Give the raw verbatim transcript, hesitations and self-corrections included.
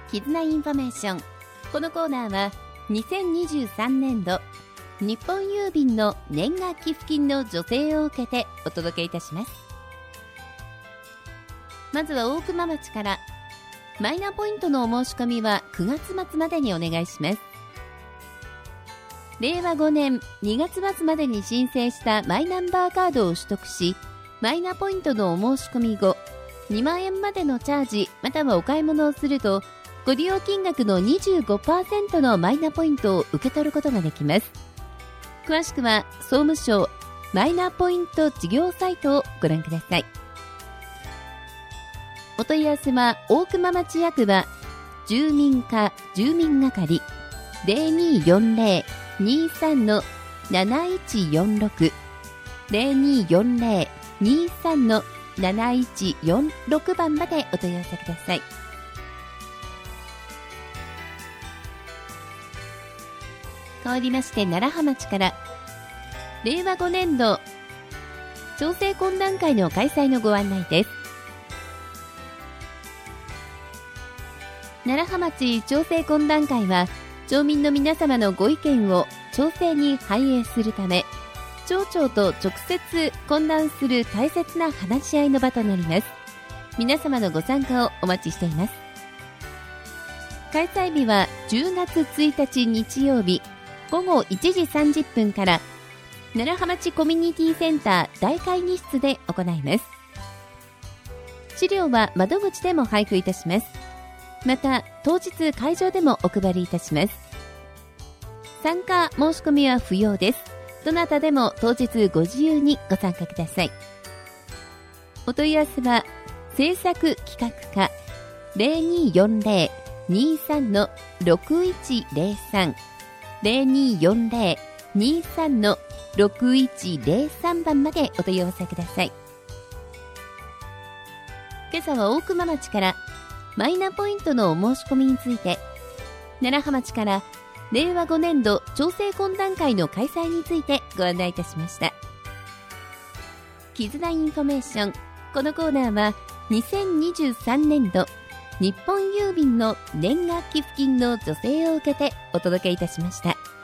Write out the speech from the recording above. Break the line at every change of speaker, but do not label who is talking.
絆インフォメーション。このコーナーはにせんにじゅうさんねんど日本郵便の年賀寄付金の助成を受けてお届けいたします。まずは大熊町から。マイナポイントのお申し込みはくがつまつまでにお願いします。れいわごねんにがつまつまでに申請したマイナンバーカードを取得し、マイナポイントのお申し込み後、にまんえんまでのチャージまたはお買い物をすると、ご利用金額の にじゅうごパーセント のマイナポイントを受け取ることができます。詳しくは総務省マイナポイント事業サイトをご覧ください。お問い合わせは大熊町役場住民課住民係 ゼロにーよんゼロ にーさん なないちよんろく ゼロにーよんゼロ にーさん なないちよんろく 番までお問い合わせください。変わりまして楢葉町から。れいわごねんど調整懇談会の開催のご案内です。楢葉町調整懇談会は、町民の皆様のご意見を町政に反映するため、町長と直接懇談する大切な話し合いの場となります。皆様のご参加をお待ちしています。開催日はじゅうがつついたち日曜日ごごいちじさんじゅっぷんから楢葉町コミュニティセンター大会議室で行います。資料は窓口でも配布いたします。また当日会場でもお配りいたします。参加申し込みは不要です。どなたでも当日ご自由にご参加ください。お問い合わせは制作企画課 ゼロにーよんゼロ にーさん ろくいちゼロさん ゼロにーよんゼロ にーさん ろくいちゼロさん 番までお問い合わせください。今朝は大熊町からマイナポイントのお申し込みについて、楢葉町かられいわごねんど調整懇談会の開催についてご案内いたしました。絆インフォメーション。このコーナーはにせんにじゅうさんねんど日本郵便の年賀寄付金の助成を受けてお届けいたしました。